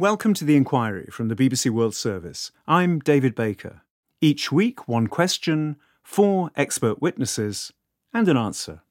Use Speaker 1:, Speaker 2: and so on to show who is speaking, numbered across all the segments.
Speaker 1: Welcome to The Inquiry from the BBC World Service. I'm David Baker. Each week, one question, 4 expert witnesses, and an answer.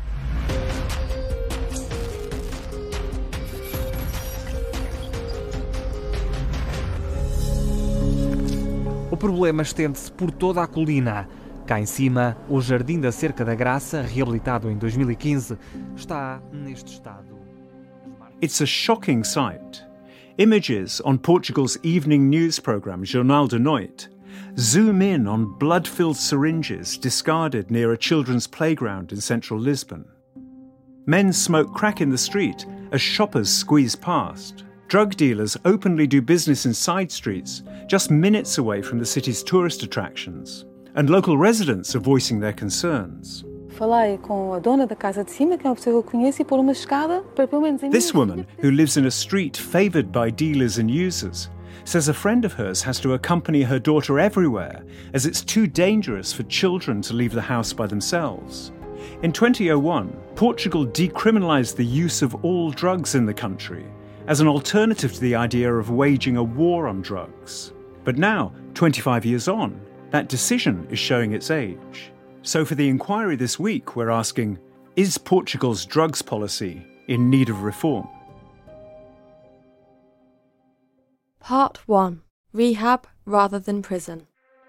Speaker 2: O problema estende-se por toda a colina. Cá em cima, o Jardim da Cerca da Graça, reabilitado em 2015, está neste estado.
Speaker 1: It's a shocking sight. Images on Portugal's evening news programme Jornal da Noite zoom in on blood-filled syringes discarded near a children's playground in central Lisbon. Men smoke crack in the street as shoppers squeeze past. Drug dealers openly do business in side streets, just minutes away from the city's tourist attractions. And local residents are voicing their concerns.
Speaker 3: Falei com a dona da casa de cima, que é uma pessoa que eu conheço, e pôr uma escada para pelo menos...
Speaker 1: This woman, who lives in a street favoured by dealers and users, says a friend of hers has to accompany her daughter everywhere as it's too dangerous for children to leave the house by themselves. In 2001, Portugal decriminalised the use of all drugs in the country as an alternative to the idea of waging a war on drugs. But now, 25 years on, that decision is showing its age. So for The Inquiry this week, we're asking, is Portugal's drugs policy in need of reform?
Speaker 4: Part 1. Rehab rather than prison.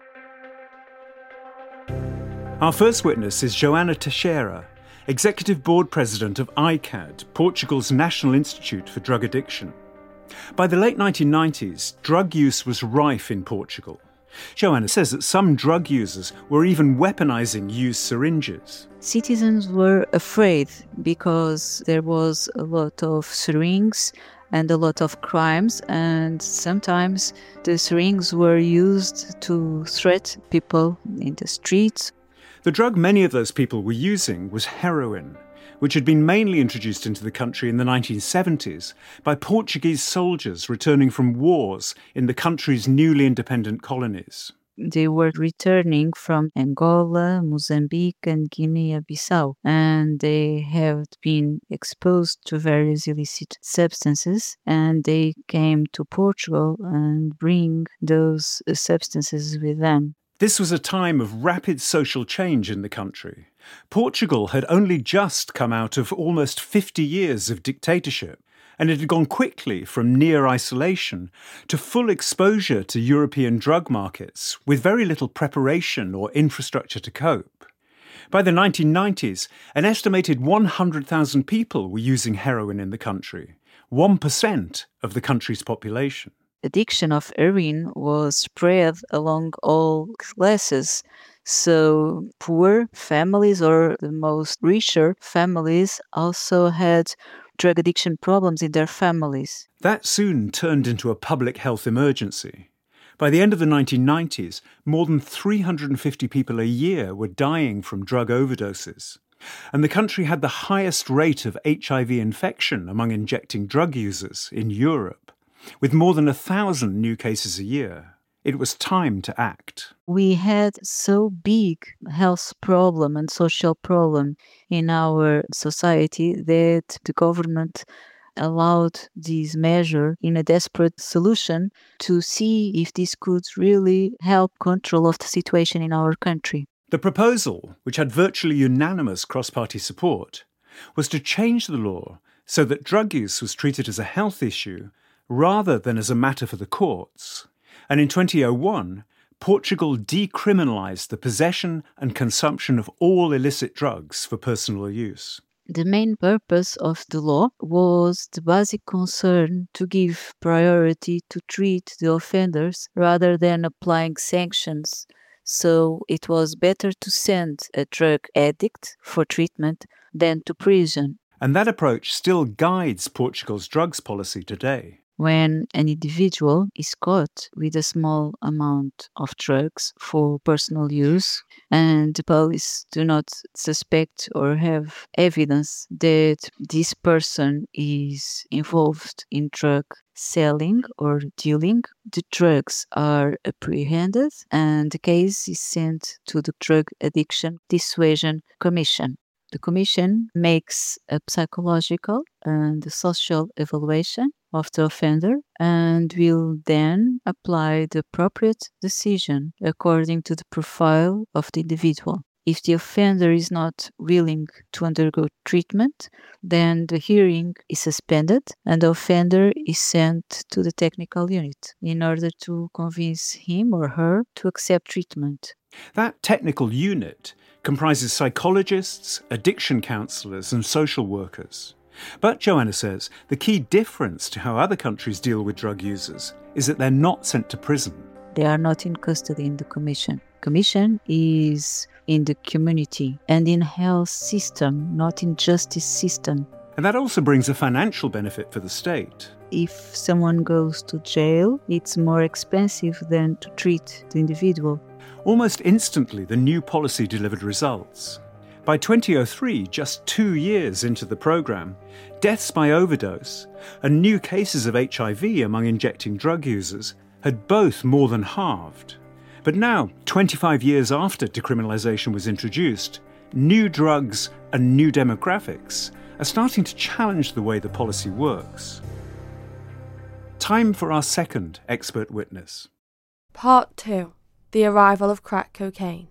Speaker 1: Our first witness is Joana Teixeira, Executive Board President of ICAD, Portugal's National Institute for Drug Addiction. By the late 1990s, drug use was rife in Portugal. Joana says that some drug users were even weaponising used syringes.
Speaker 5: Citizens were afraid because there was a lot of syringes and a lot of crimes, and sometimes the syringes were used to threaten people in the streets.
Speaker 1: The drug many of those people were using was heroin, which had been mainly introduced into the country in the 1970s by Portuguese soldiers returning from wars in the country's newly independent colonies.
Speaker 5: They were returning from Angola, Mozambique and Guinea-Bissau, and they have been exposed to various illicit substances, and they came to Portugal and bring those substances with them.
Speaker 1: This was a time of rapid social change in the country. Portugal had only just come out of almost 50 years of dictatorship, and it had gone quickly from near isolation to full exposure to European drug markets with very little preparation or infrastructure to cope. By the 1990s, an estimated 100,000 people were using heroin in the country, 1% of the country's population.
Speaker 5: Addiction of heroin was spread along all classes. So poor families or the most richer families also had drug addiction problems in their families.
Speaker 1: That soon turned into a public health emergency. By the end of the 1990s, more than 350 people a year were dying from drug overdoses. And the country had the highest rate of HIV infection among injecting drug users in Europe, with more than 1,000 new cases a year. It was time to act.
Speaker 5: We had so big health problem and social problem in our society that the government allowed this measure in a desperate solution to see if this could really help control of the situation in our country.
Speaker 1: The proposal, which had virtually unanimous cross-party support, was to change the law so that drug use was treated as a health issue rather than as a matter for the courts. And in 2001, Portugal decriminalised the possession and consumption of all illicit drugs for personal use.
Speaker 5: The main purpose of the law was the basic concern to give priority to treat the offenders rather than applying sanctions. So it was better to send a drug addict for treatment than to prison.
Speaker 1: And that approach still guides Portugal's drugs policy today.
Speaker 5: When an individual is caught with a small amount of drugs for personal use and the police do not suspect or have evidence that this person is involved in drug selling or dealing, the drugs are apprehended and the case is sent to the Drug Addiction Dissuasion Commission. The Commission makes a psychological and social evaluation of the offender and will then apply the appropriate decision according to the profile of the individual. If the offender is not willing to undergo treatment, then the hearing is suspended and the offender is sent to the technical unit in order to convince him or her to accept treatment.
Speaker 1: That technical unit comprises psychologists, addiction counsellors and social workers. But, Joanna says, the key difference to how other countries deal with drug users is that they're not sent to prison.
Speaker 5: They are not in custody in the Commission. Commission is in the community and in health system, not in justice system.
Speaker 1: And that also brings a financial benefit for the state.
Speaker 5: If someone goes to jail, it's more expensive than to treat the individual.
Speaker 1: Almost instantly, the new policy delivered results. By 2003, just 2 years into the programme, deaths by overdose and new cases of HIV among injecting drug users had both more than halved. But now, 25 years after decriminalisation was introduced, new drugs and new demographics are starting to challenge the way the policy works. Time for our second expert witness.
Speaker 4: Part 2. The arrival of crack cocaine.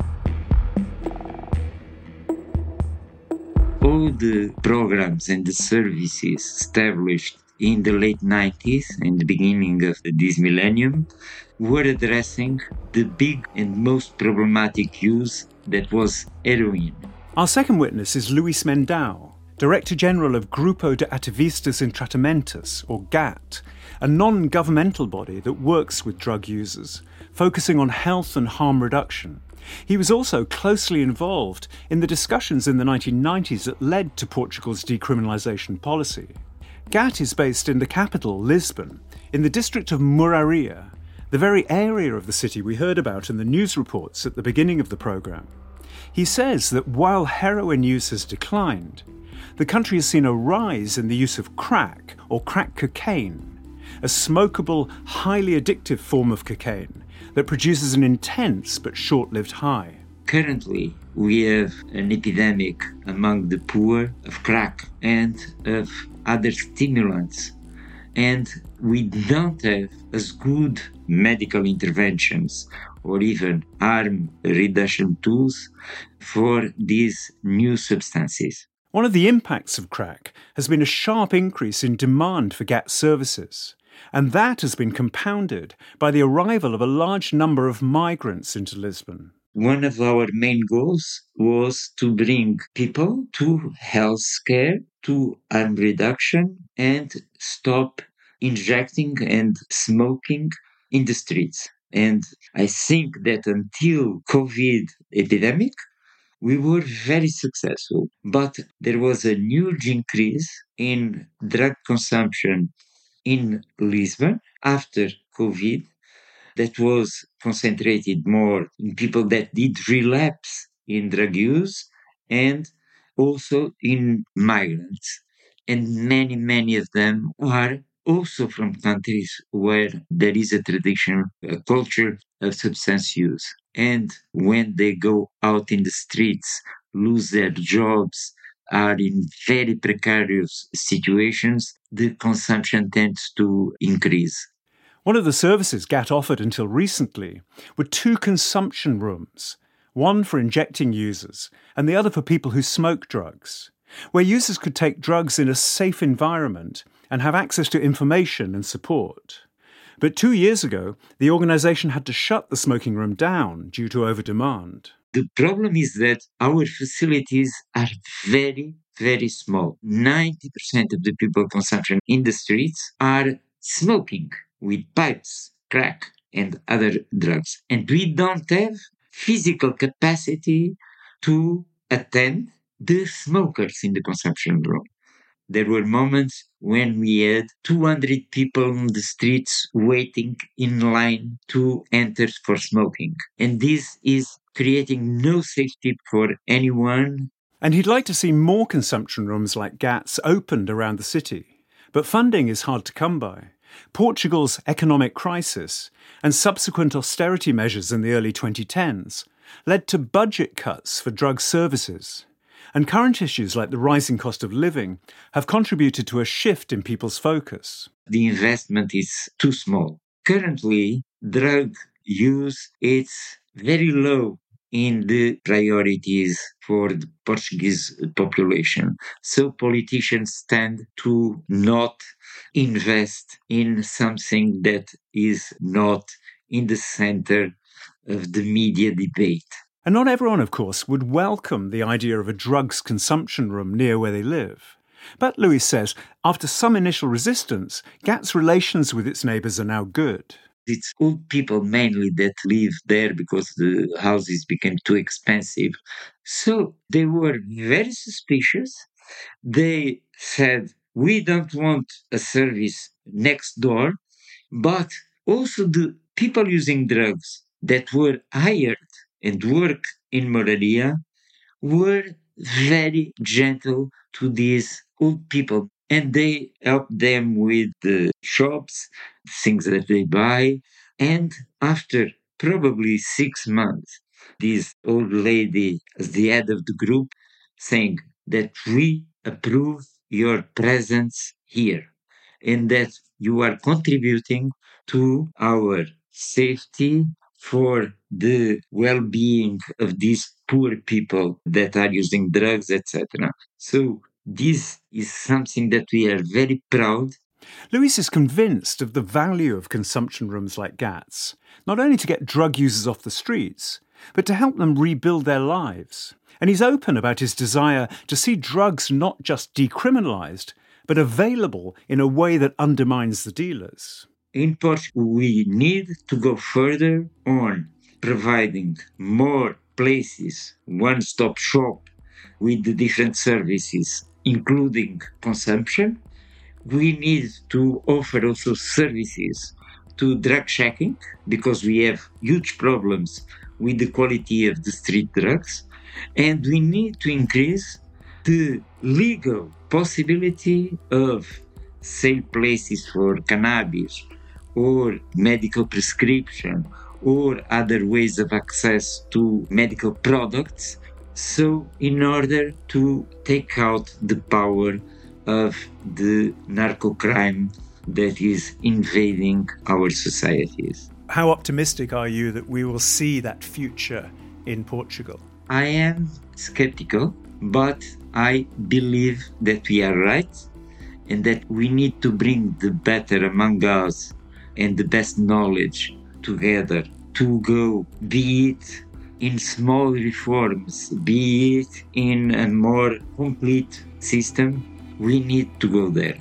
Speaker 6: All the programs and the services established in the late 90s and the beginning of this millennium were addressing the big and most problematic use that was heroin.
Speaker 1: Our second witness is Luis Mendao, Director General of Grupo de Ativistas en Tratamientos, or GAT, a non-governmental body that works with drug users, focusing on health and harm reduction. He was also closely involved in the discussions in the 1990s that led to Portugal's decriminalisation policy. GAT is based in the capital, Lisbon, in the district of Mouraria, the very area of the city we heard about in the news reports at the beginning of the programme. He says that while heroin use has declined, the country has seen a rise in the use of crack, or crack cocaine, a smokable, highly addictive form of cocaine that produces an intense but short-lived high.
Speaker 6: Currently, we have an epidemic among the poor of crack and of other stimulants, and we don't have as good medical interventions or even harm reduction tools for these new substances.
Speaker 1: One of the impacts of crack has been a sharp increase in demand for GAT services, and that has been compounded by the arrival of a large number of migrants into Lisbon.
Speaker 6: One of our main goals was to bring people to health care, to harm reduction, and stop injecting and smoking in the streets. And I think that until COVID epidemic, we were very successful. But there was a huge increase in drug consumption in Lisbon after COVID that was concentrated more in people that did relapse in drug use and also in migrants. And many of them are also from countries where there is a tradition, a culture of substance use. And when they go out in the streets, lose their jobs, are in very precarious situations, the consumption tends to increase.
Speaker 1: One of the services GAT offered until recently were 2 consumption rooms, one for injecting users and the other for people who smoke drugs, where users could take drugs in a safe environment and have access to information and support. But 2 years ago, the organisation had to shut the smoking room down due to overdemand.
Speaker 6: The problem is that our facilities are very, very small. 90% of the people consumption in the streets are smoking with pipes, crack, and other drugs. And we don't have physical capacity to attend the smokers in the consumption room. There were moments when we had 200 people on the streets waiting in line to enter for smoking. And this is creating no safety for anyone.
Speaker 1: And he'd like to see more consumption rooms like GAT's opened around the city. But funding is hard to come by. Portugal's economic crisis and subsequent austerity measures in the early 2010s led to budget cuts for drug services. And current issues like the rising cost of living have contributed to a shift in people's focus.
Speaker 6: The investment is too small. Currently, drug use is very low in the priorities for the Portuguese population. So politicians tend to not invest in something that is not in the center of the media debate.
Speaker 1: And not everyone, of course, would welcome the idea of a drugs consumption room near where they live. But Luis says, after some initial resistance, Gat's relations with its neighbours are now good.
Speaker 6: It's old people mainly that live there because the houses became too expensive. So they were very suspicious. They said, we don't want a service next door, but also the people using drugs that were hired and work in Moraria were very gentle to these old people. And they helped them with the shops, things that they buy. And after probably 6 months, this old lady, as the head of the group, saying that we approve your presence here and that you are contributing to our safety for the well-being of these poor people that are using drugs, etc. So this is something that we are very proud.
Speaker 1: Luis is convinced of the value of consumption rooms like Gat's, not only to get drug users off the streets, but to help them rebuild their lives. And he's open about his desire to see drugs not just decriminalised, but available in a way that undermines the dealers.
Speaker 6: In Portugal, we need to go further on providing more places, one-stop shop with the different services, including consumption. We need to offer also services to drug checking because we have huge problems with the quality of the street drugs. And we need to increase the legal possibility of sale places for cannabis or medical prescription or other ways of access to medical products. So in order to take out the power of the narco crime that is invading our societies.
Speaker 1: How optimistic are you that we will see that future in Portugal?
Speaker 6: I am skeptical, but I believe that we are right and that we need to bring the better among us and the best knowledge together to go, be it in small reforms, be it in a more complete system. We need to go there.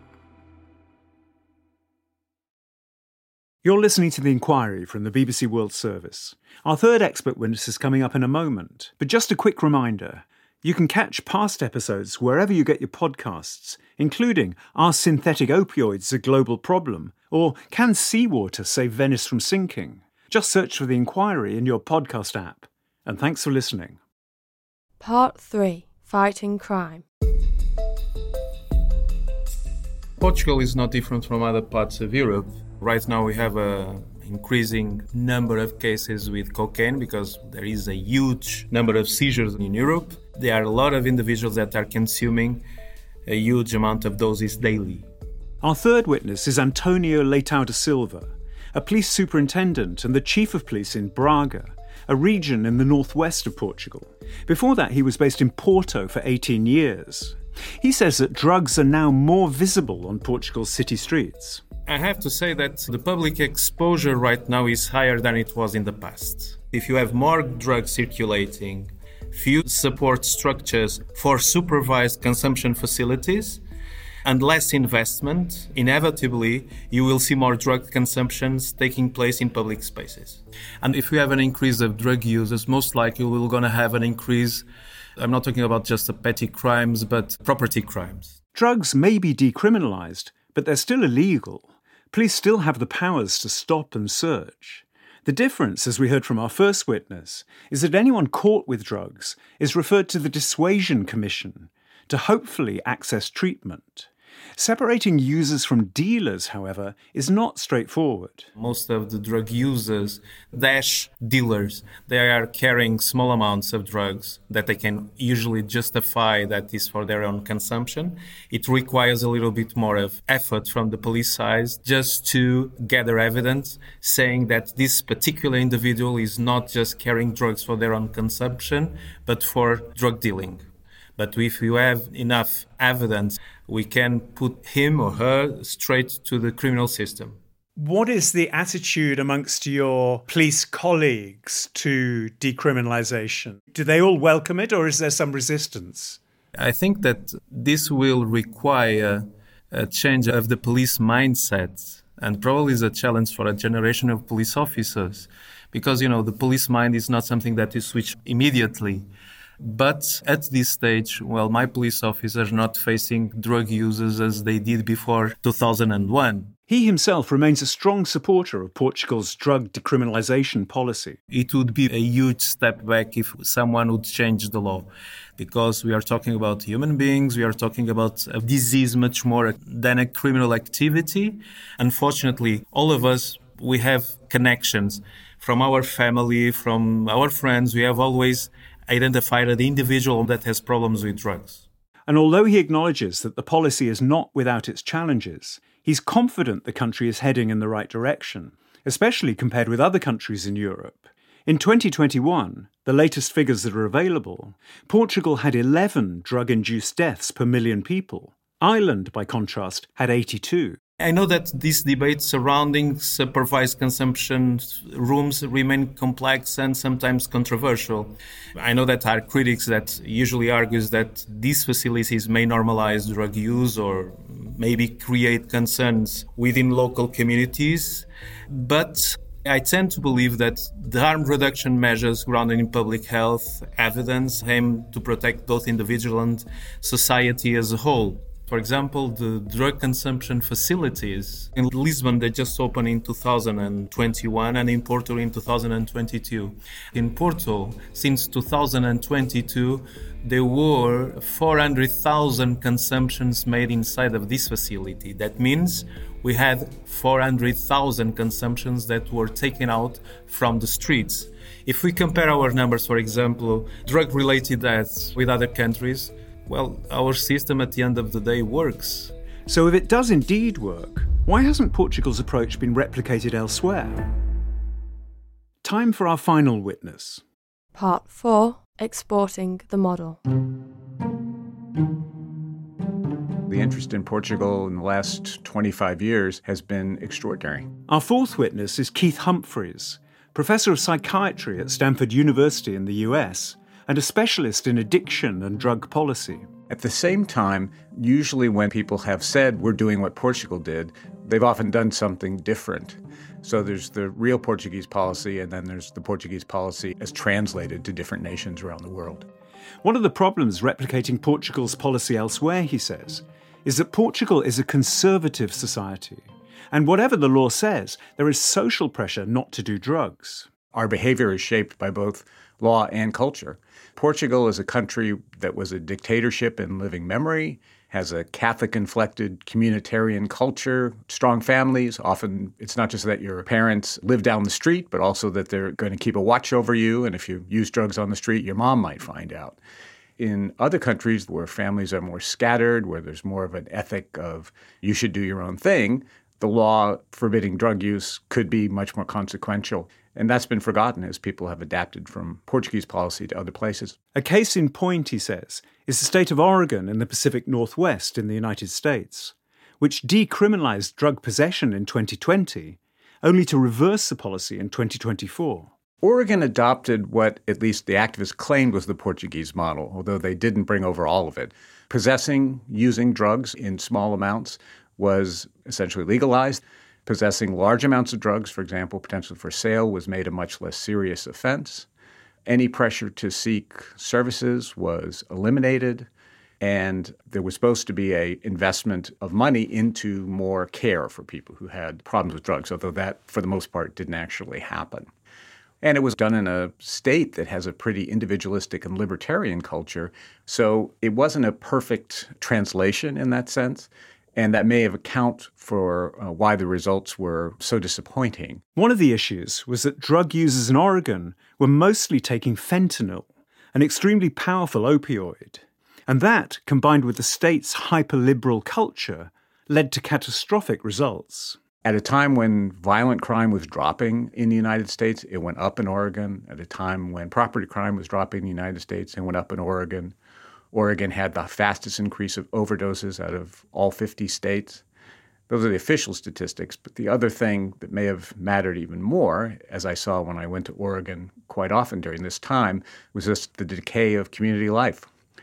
Speaker 1: You're listening to The Inquiry from the BBC World Service. Our third expert witness is coming up in a moment. But just a quick reminder, you can catch past episodes wherever you get your podcasts, including Are Synthetic Opioids a Global Problem? Or Can Seawater Save Venice from Sinking? Just search for The Inquiry in your podcast app. And thanks for listening.
Speaker 4: Part 3. Fighting Crime.
Speaker 7: Portugal is not different from other parts of Europe. Right now we have an increasing number of cases with cocaine because there is a huge number of seizures in Europe. There are a lot of individuals that are consuming a huge amount of doses daily.
Speaker 1: Our third witness is Antonio Leitão da Silva, a police superintendent and the chief of police in Braga, a region in the northwest of Portugal. Before that, he was based in Porto for 18 years. He says that drugs are now more visible on Portugal's city streets.
Speaker 7: I have to say that the public exposure right now is higher than it was in the past. If you have more drugs circulating, few support structures for supervised consumption facilities, and less investment, inevitably you will see more drug consumptions taking place in public spaces. And if we have an increase of drug users, most likely we're going to have an increase. I'm not talking about just the petty crimes, but property crimes.
Speaker 1: Drugs may be decriminalised, but they're still illegal. Police still have the powers to stop and search. The difference, as we heard from our first witness, is that anyone caught with drugs is referred to the Dissuasion Commission to hopefully access treatment. Separating users from dealers, however, is not straightforward.
Speaker 7: Most of the drug users dash dealers. They are carrying small amounts of drugs that they can usually justify that is for their own consumption. It requires a little bit more of effort from the police side just to gather evidence saying that this particular individual is not just carrying drugs for their own consumption, but for drug dealing. But if you have enough evidence, we can put him or her straight to the criminal system.
Speaker 1: What is the attitude amongst your police colleagues to decriminalisation? Do they all welcome it, or is there some resistance?
Speaker 7: I think that this will require a change of the police mindset, and probably is a challenge for a generation of police officers, because, the police mind is not something that you switch immediately. But at this stage, my police officers are not facing drug users as they did before 2001.
Speaker 1: He himself remains a strong supporter of Portugal's drug decriminalisation policy.
Speaker 7: It would be a huge step back if someone would change the law, because we are talking about human beings, we are talking about a disease much more than a criminal activity. Unfortunately, all of us, we have connections from our family, from our friends. We have always identified the individual that has problems with drugs.
Speaker 1: And although he acknowledges that the policy is not without its challenges, he's confident the country is heading in the right direction, especially compared with other countries in Europe. In 2021, the latest figures that are available, Portugal had 11 drug-induced deaths per million people. Ireland, by contrast, had 82.
Speaker 7: I know that this debate surrounding supervised consumption rooms remain complex and sometimes controversial. I know that there are critics that usually argues that these facilities may normalize drug use or maybe create concerns within local communities. But I tend to believe that the harm reduction measures grounded in public health evidence aim to protect both individual and society as a whole. For example, the drug consumption facilities in Lisbon, they just opened in 2021 and in Porto in 2022. In Porto, since 2022, there were 400,000 consumptions made inside of this facility. That means we had 400,000 consumptions that were taken out from the streets. If we compare our numbers, for example, drug-related deaths with other countries, our system at the end of the day works.
Speaker 1: So if it does indeed work, why hasn't Portugal's approach been replicated elsewhere? Time for our final witness.
Speaker 4: Part 4. Exporting the model.
Speaker 8: The interest in Portugal in the last 25 years has been extraordinary.
Speaker 1: Our fourth witness is Keith Humphreys, professor of psychiatry at Stanford University in the US, and a specialist in addiction and drug policy.
Speaker 8: At the same time, usually when people have said we're doing what Portugal did, they've often done something different. So there's the real Portuguese policy, and then there's the Portuguese policy as translated to different nations around the world.
Speaker 1: One of the problems replicating Portugal's policy elsewhere, he says, is that Portugal is a conservative society. And whatever the law says, there is social pressure not to do drugs.
Speaker 8: Our behavior is shaped by both law and culture. Portugal is a country that was a dictatorship in living memory, has a Catholic-inflected communitarian culture, strong families. Often it's not just that your parents live down the street, but also that they're going to keep a watch over you, and if you use drugs on the street, your mom might find out. In other countries where families are more scattered, where there's more of an ethic of you should do your own thing, the law forbidding drug use could be much more consequential. And that's been forgotten as people have adapted from Portuguese policy to other places.
Speaker 1: A case in point, he says, is the state of Oregon in the Pacific Northwest in the United States, which decriminalized drug possession in 2020, only to reverse the policy in 2024.
Speaker 8: Oregon adopted what at least the activists claimed was the Portuguese model, although they didn't bring over all of it. Possessing, using drugs in small amounts was essentially legalized. Possessing large amounts of drugs, for example, potentially for sale, was made a much less serious offense. Any pressure to seek services was eliminated, and there was supposed to be an investment of money into more care for people who had problems with drugs, although that, for the most part, didn't actually happen. And it was done in a state that has a pretty individualistic and libertarian culture, so it wasn't a perfect translation in that sense. And that may have accounted for why the results were so disappointing.
Speaker 1: One of the issues was that drug users in Oregon were mostly taking fentanyl, an extremely powerful opioid. And that, combined with the state's hyper-liberal culture, led to catastrophic results.
Speaker 8: At a time when violent crime was dropping in the United States, it went up in Oregon. At a time when property crime was dropping in the United States, it went up in Oregon. Oregon had the fastest increase of overdoses out of all 50 states. Those are the official statistics, but the other thing that may have mattered even more, as I saw when I went to Oregon quite often during this time, was just the decay of community life.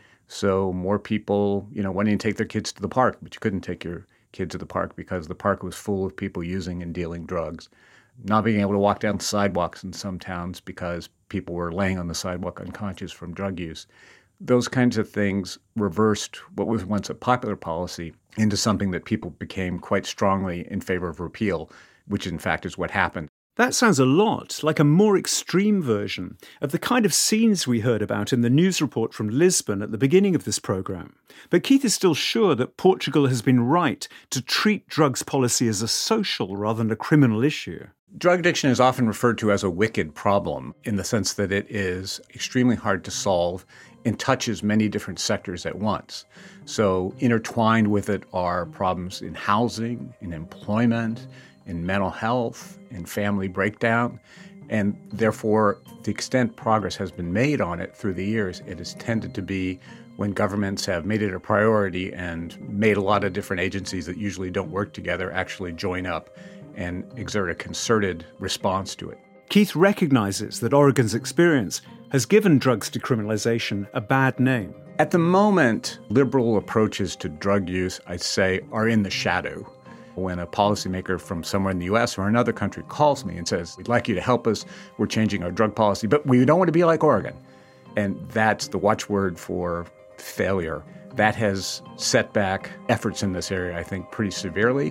Speaker 8: So more people, wanting to take their kids to the park, but you couldn't take your kids to the park because the park was full of people using and dealing drugs. Not being able to walk down the sidewalks in some towns because people were laying on the sidewalk unconscious from drug use. Those kinds of things reversed what was once a popular policy into something that people became quite strongly in favor of repeal, which in fact is what happened.
Speaker 1: That sounds a lot like a more extreme version of the kind of scenes we heard about in the news report from Lisbon at the beginning of this programme. But Keith is still sure that Portugal has been right to treat drugs policy as a social rather than a criminal issue.
Speaker 8: Drug addiction is often referred to as a wicked problem in the sense that it is extremely hard to solve and touches many different sectors at once. So intertwined with it are problems in housing, in employment, in mental health, in family breakdown. And therefore, to the extent progress has been made on it through the years, it has tended to be when governments have made it a priority and made a lot of different agencies that usually don't work together actually join up and exert a concerted response to it.
Speaker 1: Keith recognises that Oregon's experience has given drugs decriminalisation a bad name.
Speaker 8: At the moment, liberal approaches to drug use, I'd say, are in the shadow. When a policymaker from somewhere in the U.S. or another country calls me and says, we'd like you to help us, we're changing our drug policy, but we don't want to be like Oregon. And that's the watchword for failure. That has set back efforts in this area, I think, pretty severely.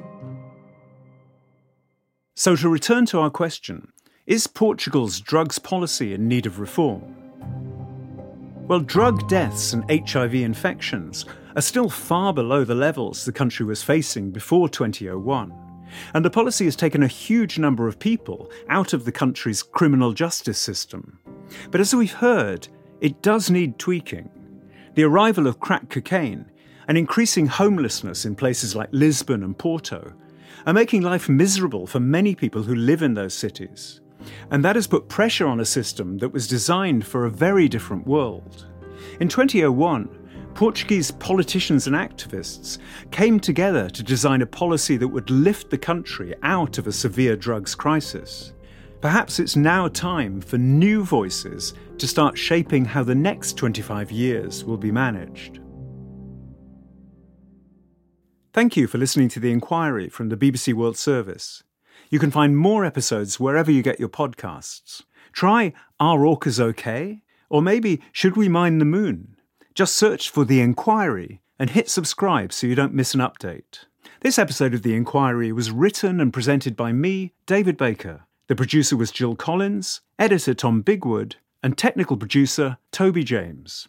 Speaker 1: So to return to our question, is Portugal's drugs policy in need of reform? Well, drug deaths and HIV infections are still far below the levels the country was facing before 2001. And the policy has taken a huge number of people out of the country's criminal justice system. But as we've heard, it does need tweaking. The arrival of crack cocaine and increasing homelessness in places like Lisbon and Porto are making life miserable for many people who live in those cities. And that has put pressure on a system that was designed for a very different world. In 2001, Portuguese politicians and activists came together to design a policy that would lift the country out of a severe drugs crisis. Perhaps it's now time for new voices to start shaping how the next 25 years will be managed. Thank you for listening to The Inquiry from the BBC World Service. You can find more episodes wherever you get your podcasts. Try Are Orcas OK? Or maybe Should We Mine the Moon? Just search for The Inquiry and hit subscribe so you don't miss an update. This episode of The Inquiry was written and presented by me, David Baker. The producer was Jill Collins, editor Tom Bigwood, and technical producer Toby James.